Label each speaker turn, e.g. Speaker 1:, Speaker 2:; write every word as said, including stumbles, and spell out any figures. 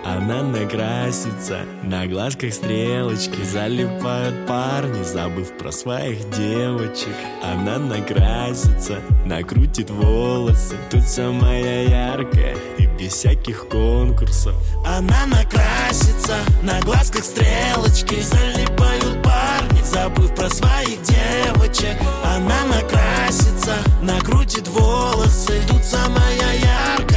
Speaker 1: Она накрасится, на глазках стрелочки. Залипают парни, забыв про своих девочек. Она накрасится, накрутит волосы. Тут самая яркая и без всяких конкурсов.
Speaker 2: Она накрасится, на глазках стрелочки. Залипают парни, забыв про своих девочек. Она накрасится, накрутит волосы. Тут самая яркая